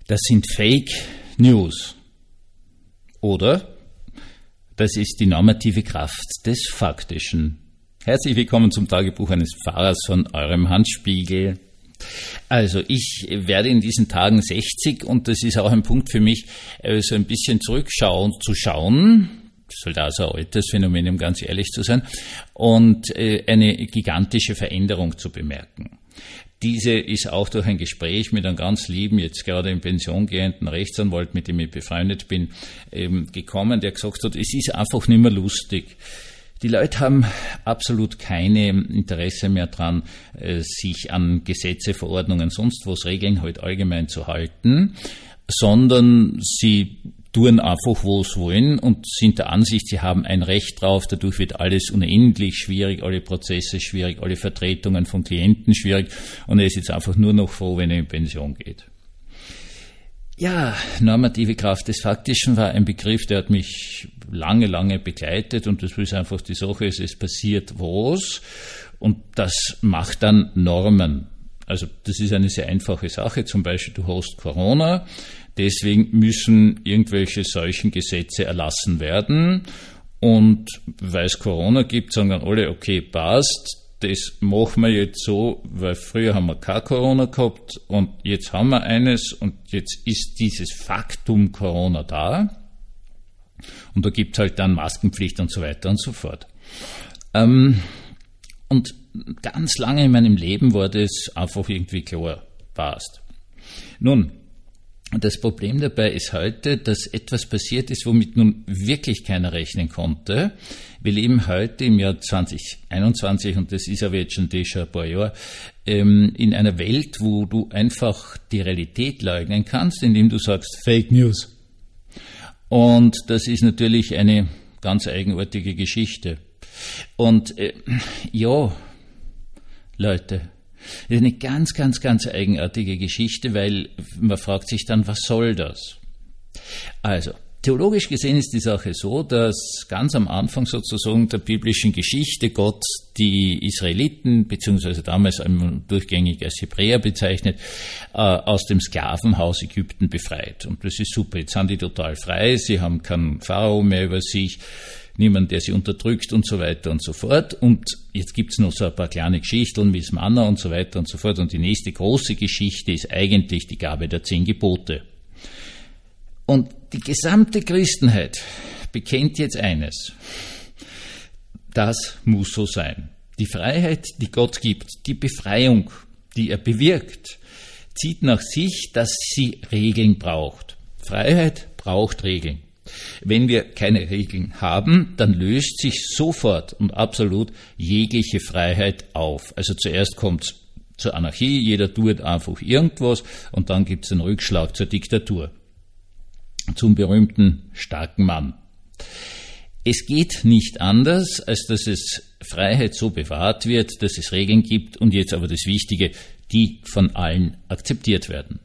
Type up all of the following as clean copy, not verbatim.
Das sind Fake News. Oder das ist die normative Kraft des Faktischen. Herzlich willkommen zum Tagebuch eines Pfarrers von eurem Hans Spiegel. Also ich werde in diesen Tagen 60 und das ist auch ein Punkt für mich, so ein bisschen zu schauen. Das ist halt auch so ein altes Phänomen, um ganz ehrlich zu sein, und eine gigantische Veränderung zu bemerken. Diese ist auch durch ein Gespräch mit einem ganz lieben, jetzt gerade in Pension gehenden Rechtsanwalt, mit dem ich befreundet bin, gekommen, der gesagt hat, es ist einfach nicht mehr lustig. Die Leute haben absolut keine Interesse mehr dran, sich an Gesetze, Verordnungen, sonst was Regeln halt allgemein zu halten, sondern sie tun einfach, wo sie wollen und sind der Ansicht, sie haben ein Recht drauf, dadurch wird alles unendlich schwierig, alle Prozesse schwierig, alle Vertretungen von Klienten schwierig und er ist jetzt einfach nur noch froh, wenn er in Pension geht. Ja, normative Kraft des Faktischen war ein Begriff, der hat mich lange begleitet und das ist einfach die Sache, es passiert was und das macht dann Normen. Also das ist eine sehr einfache Sache, zum Beispiel du hast Corona, deswegen müssen irgendwelche solchen Gesetze erlassen werden und weil es Corona gibt, sagen dann alle, okay, passt, das machen wir jetzt so, weil früher haben wir kein Corona gehabt und jetzt haben wir eines und jetzt ist dieses Faktum Corona da und da gibt es halt dann Maskenpflicht und so weiter und so fort. Und ganz lange in meinem Leben war das einfach irgendwie klar, passt. Nun, das Problem dabei ist heute, dass etwas passiert ist, womit nun wirklich keiner rechnen konnte. Wir leben heute im Jahr 2021, und das ist aber jetzt schon ein paar Jahre, in einer Welt, wo du einfach die Realität leugnen kannst, indem du sagst Fake News. Und das ist natürlich eine ganz eigenartige Geschichte. Und ja, Leute, das ist eine ganz eigenartige Geschichte, weil man fragt sich dann, was soll das? Also, theologisch gesehen ist die Sache so, dass ganz am Anfang sozusagen der biblischen Geschichte Gott die Israeliten, beziehungsweise damals durchgängig als Hebräer bezeichnet, aus dem Sklavenhaus Ägypten befreit. Und das ist super, jetzt sind die total frei, sie haben keinen Pharao mehr über sich, niemand, der sie unterdrückt und so weiter und so fort. Und jetzt gibt's noch so ein paar kleine Geschichten wie das Manna und so weiter und so fort. Und die nächste große Geschichte ist eigentlich die Gabe der 10 Gebote. Und die gesamte Christenheit bekennt jetzt eines. Das muss so sein. Die Freiheit, die Gott gibt, die Befreiung, die er bewirkt, zieht nach sich, dass sie Regeln braucht. Freiheit braucht Regeln. Wenn wir keine Regeln haben, dann löst sich sofort und absolut jegliche Freiheit auf. Also zuerst kommt es zur Anarchie, jeder tut einfach irgendwas und dann gibt es einen Rückschlag zur Diktatur, zum berühmten starken Mann. Es geht nicht anders, als dass es Freiheit so bewahrt wird, dass es Regeln gibt und jetzt aber das Wichtige, die von allen akzeptiert werden.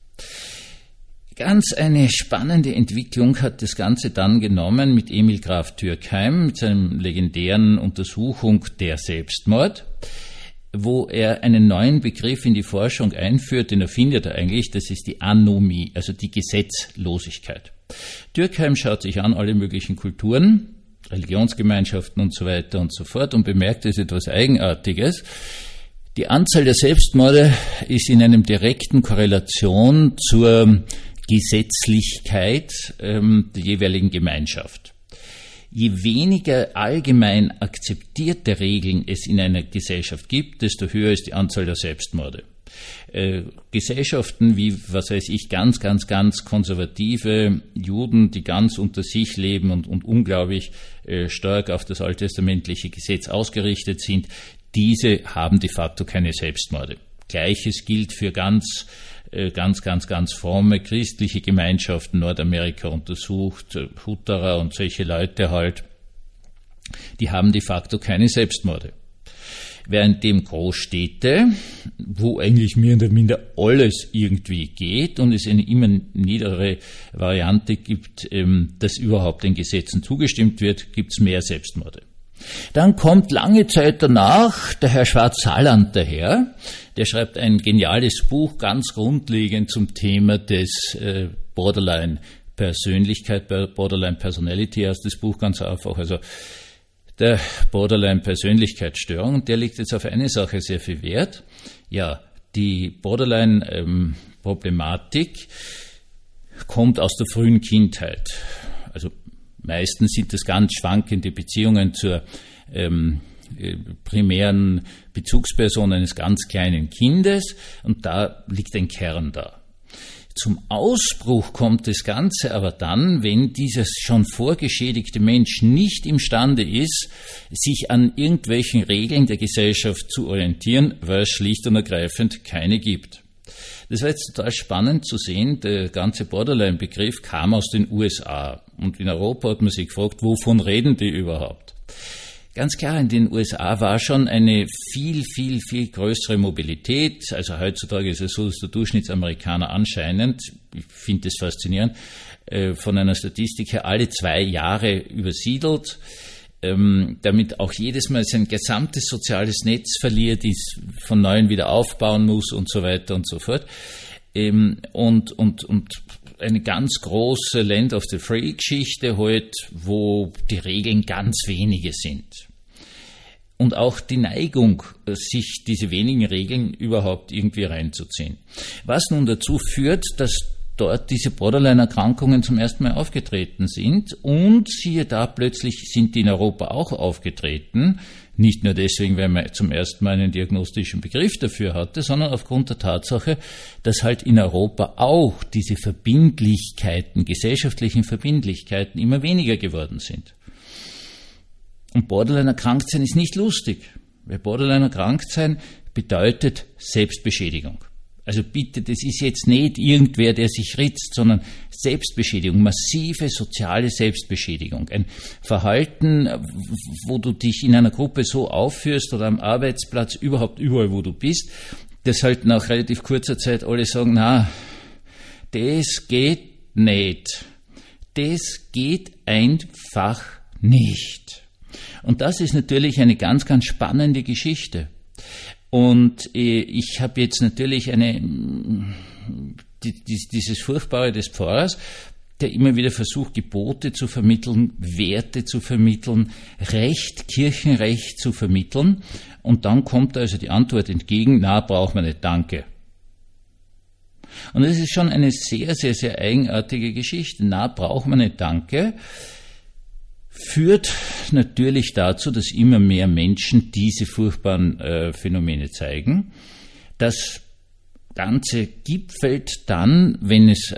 Ganz eine spannende Entwicklung hat das Ganze dann genommen mit Emil Graf Durkheim, mit seinem legendären Untersuchung der Selbstmord, wo er einen neuen Begriff in die Forschung einführt, den erfindet er eigentlich, das ist die Anomie, also die Gesetzlosigkeit. Durkheim schaut sich an alle möglichen Kulturen, Religionsgemeinschaften und so weiter und so fort und bemerkt, es ist etwas Eigenartiges. Die Anzahl der Selbstmorde ist in einem direkten Korrelation zur Gesetzlichkeit der jeweiligen Gemeinschaft. Je weniger allgemein akzeptierte Regeln es in einer Gesellschaft gibt, desto höher ist die Anzahl der Selbstmorde. Gesellschaften wie, was weiß ich, ganz konservative Juden, die ganz unter sich leben und unglaublich stark auf das alttestamentliche Gesetz ausgerichtet sind, diese haben de facto keine Selbstmorde. Gleiches gilt für ganz fromme christliche Gemeinschaften, Nordamerika untersucht, Hutterer und solche Leute halt, die haben de facto keine Selbstmorde. Währenddem Großstädte, wo eigentlich mehr oder minder alles irgendwie geht und es eine immer niedere Variante gibt, dass überhaupt den Gesetzen zugestimmt wird, gibt es mehr Selbstmorde. Dann kommt lange Zeit danach der Herr Schwarz-Saland daher, der schreibt ein geniales Buch, ganz grundlegend zum Thema des Borderline-Persönlichkeit, Borderline-Personality heißt das Buch ganz einfach, also der Borderline-Persönlichkeitsstörung. Und der legt jetzt auf eine Sache sehr viel Wert. Ja, die Borderline-Problematik kommt aus der frühen Kindheit. Also meistens sind das ganz schwankende Beziehungen zur primären Bezugsperson eines ganz kleinen Kindes und da liegt ein Kern da. Zum Ausbruch kommt das Ganze aber dann, wenn dieser schon vorgeschädigte Mensch nicht imstande ist, sich an irgendwelchen Regeln der Gesellschaft zu orientieren, weil es schlicht und ergreifend keine gibt. Das war jetzt total spannend zu sehen, der ganze Borderline-Begriff kam aus den USA und in Europa hat man sich gefragt, wovon reden die überhaupt? Ganz klar, in den USA war schon eine viel größere Mobilität. Also heutzutage ist es so, dass der Durchschnittsamerikaner anscheinend, ich finde das faszinierend, von einer Statistik her alle 2 Jahre übersiedelt, damit auch jedes Mal sein gesamtes soziales Netz verliert, ist von neuem wieder aufbauen muss und so weiter und so fort. Und eine ganz große Land of the Free-Geschichte halt, wo die Regeln ganz wenige sind. Und auch die Neigung, sich diese wenigen Regeln überhaupt irgendwie reinzuziehen. Was nun dazu führt, dass dort diese Borderline-Erkrankungen zum ersten Mal aufgetreten sind und siehe da, plötzlich sind die in Europa auch aufgetreten. Nicht nur deswegen, weil man zum ersten Mal einen diagnostischen Begriff dafür hatte, sondern aufgrund der Tatsache, dass halt in Europa auch diese Verbindlichkeiten, gesellschaftlichen Verbindlichkeiten immer weniger geworden sind. Und Borderline-erkrankt sein ist nicht lustig, weil Borderline-erkrankt sein bedeutet Selbstbeschädigung. Also bitte, das ist jetzt nicht irgendwer, der sich ritzt, sondern Selbstbeschädigung, massive soziale Selbstbeschädigung. Ein Verhalten, wo du dich in einer Gruppe so aufführst oder am Arbeitsplatz, überhaupt überall, wo du bist, dass halt nach relativ kurzer Zeit alle sagen, na, das geht nicht. Das geht einfach nicht. Und das ist natürlich eine ganz spannende Geschichte. Und ich habe jetzt natürlich dieses Furchtbare des Pfarrers, der immer wieder versucht, Gebote zu vermitteln, Werte zu vermitteln, Recht, Kirchenrecht zu vermitteln. Und dann kommt also die Antwort entgegen, na, braucht man nicht, danke. Und das ist schon eine sehr eigenartige Geschichte. Na, braucht man nicht, danke. Führt natürlich dazu, dass immer mehr Menschen diese furchtbaren Phänomene zeigen. Das Ganze gipfelt dann, wenn es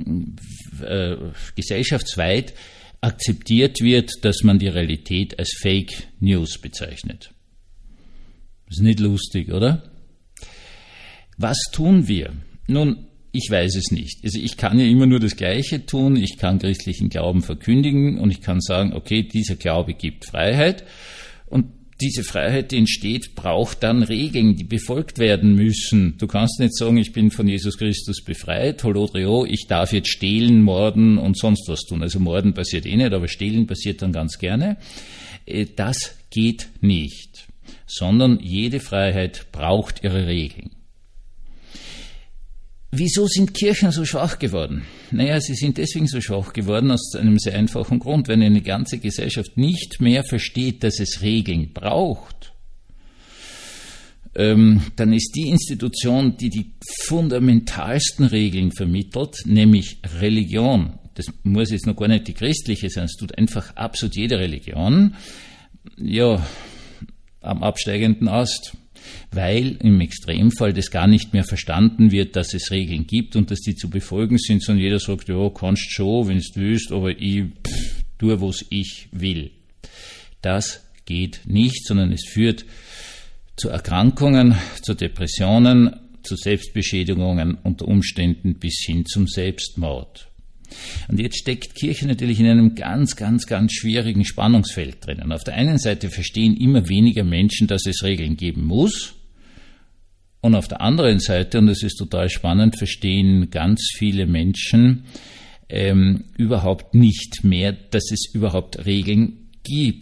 gesellschaftsweit akzeptiert wird, dass man die Realität als Fake News bezeichnet. Das ist nicht lustig, oder? Was tun wir? Nun, ich weiß es nicht. Also ich kann ja immer nur das Gleiche tun. Ich kann christlichen Glauben verkündigen und ich kann sagen, okay, dieser Glaube gibt Freiheit und diese Freiheit, die entsteht, braucht dann Regeln, die befolgt werden müssen. Du kannst nicht sagen, ich bin von Jesus Christus befreit, holodrio, ich darf jetzt stehlen, morden und sonst was tun. Also morden passiert eh nicht, aber stehlen passiert dann ganz gerne. Das geht nicht, sondern jede Freiheit braucht ihre Regeln. Wieso sind Kirchen so schwach geworden? Naja, sie sind deswegen so schwach geworden aus einem sehr einfachen Grund. Wenn eine ganze Gesellschaft nicht mehr versteht, dass es Regeln braucht, dann ist die Institution, die die fundamentalsten Regeln vermittelt, nämlich Religion. Das muss jetzt noch gar nicht die christliche sein, es tut einfach absolut jede Religion, ja, am absteigenden Ast. Weil im Extremfall das gar nicht mehr verstanden wird, dass es Regeln gibt und dass die zu befolgen sind, sondern jeder sagt, ja, kannst schon, wenn du willst, aber ich tue, was ich will. Das geht nicht, sondern es führt zu Erkrankungen, zu Depressionen, zu Selbstbeschädigungen, unter Umständen bis hin zum Selbstmord. Und jetzt steckt Kirche natürlich in einem ganz schwierigen Spannungsfeld drinnen. Auf der einen Seite verstehen immer weniger Menschen, dass es Regeln geben muss. Und auf der anderen Seite, und das ist total spannend, verstehen ganz viele Menschen überhaupt nicht mehr, dass es überhaupt Regeln gibt.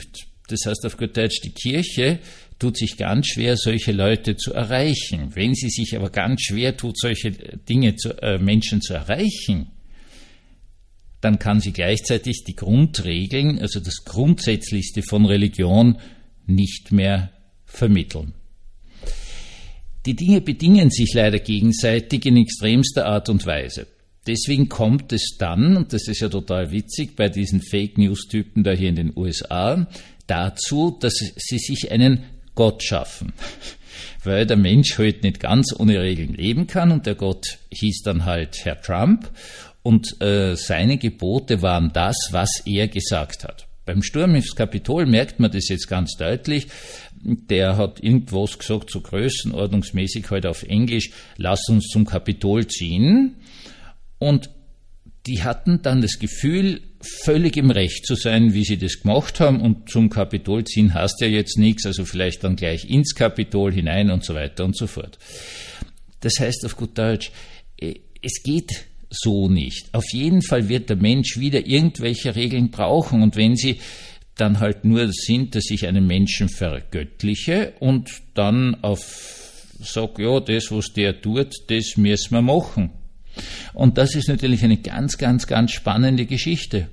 Das heißt auf gut Deutsch, die Kirche tut sich ganz schwer, solche Leute zu erreichen. Wenn sie sich aber ganz schwer tut, solche Dinge Menschen zu erreichen, dann kann sie gleichzeitig die Grundregeln, also das Grundsätzlichste von Religion, nicht mehr vermitteln. Die Dinge bedingen sich leider gegenseitig in extremster Art und Weise. Deswegen kommt es dann, und das ist ja total witzig, bei diesen Fake-News-Typen da hier in den USA, dazu, dass sie sich einen Gott schaffen. Weil der Mensch halt nicht ganz ohne Regeln leben kann und der Gott hieß dann halt Herr Trump und seine Gebote waren das, was er gesagt hat. Beim Sturm ins Kapitol merkt man das jetzt ganz deutlich. Der hat irgendwas gesagt, so größenordnungsmäßig halt auf Englisch, lass uns zum Kapitol ziehen. Und die hatten dann das Gefühl, völlig im Recht zu sein, wie sie das gemacht haben. Und zum Kapitol ziehen heißt ja jetzt nichts, also vielleicht dann gleich ins Kapitol hinein und so weiter und so fort. Das heißt auf gut Deutsch, es geht so nicht. Auf jeden Fall wird der Mensch wieder irgendwelche Regeln brauchen und wenn sie dann halt nur sind, dass ich einen Menschen vergöttliche und dann sag, ja, das, was der tut, das müssen wir machen. Und das ist natürlich eine ganz, ganz, ganz spannende Geschichte.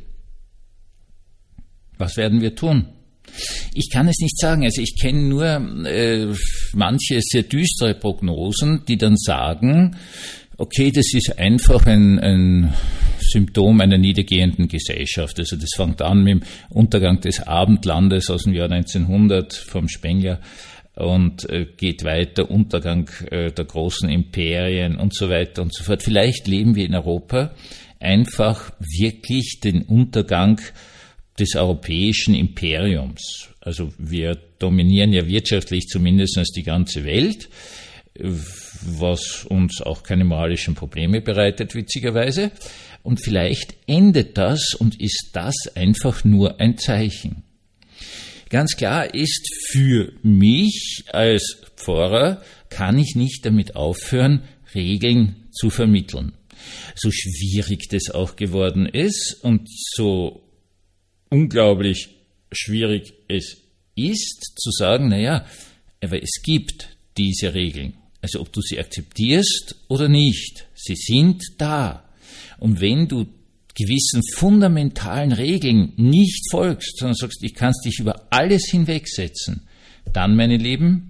Was werden wir tun? Ich kann es nicht sagen. Also ich kenne nur manche sehr düstere Prognosen, die dann sagen, okay, das ist einfach ein Symptom einer niedergehenden Gesellschaft. Also das fängt an mit dem Untergang des Abendlandes aus dem Jahr 1900 vom Spengler und geht weiter, Untergang der großen Imperien und so weiter und so fort. Vielleicht leben wir in Europa einfach wirklich den Untergang des europäischen Imperiums. Also wir dominieren ja wirtschaftlich zumindest die ganze Welt, was uns auch keine moralischen Probleme bereitet, witzigerweise. Und vielleicht endet das und ist das einfach nur ein Zeichen. Ganz klar ist, für mich als Pfarrer kann ich nicht damit aufhören, Regeln zu vermitteln. So schwierig das auch geworden ist und so unglaublich schwierig es ist, zu sagen, naja, aber es gibt diese Regeln. Also ob du sie akzeptierst oder nicht, sie sind da. Und wenn du gewissen fundamentalen Regeln nicht folgst, sondern sagst, ich kann dich über alles hinwegsetzen, dann, meine Lieben,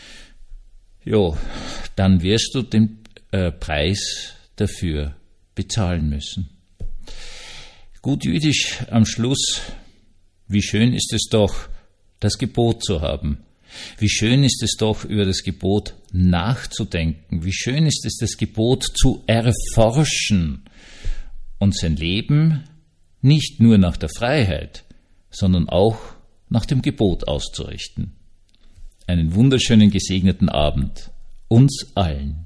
dann wirst du den Preis dafür bezahlen müssen. Gut jüdisch am Schluss, wie schön ist es doch, das Gebot zu haben. Wie schön ist es doch, über das Gebot nachzudenken. Wie schön ist es, das Gebot zu erforschen und sein Leben nicht nur nach der Freiheit, sondern auch nach dem Gebot auszurichten. Einen wunderschönen, gesegneten Abend uns allen.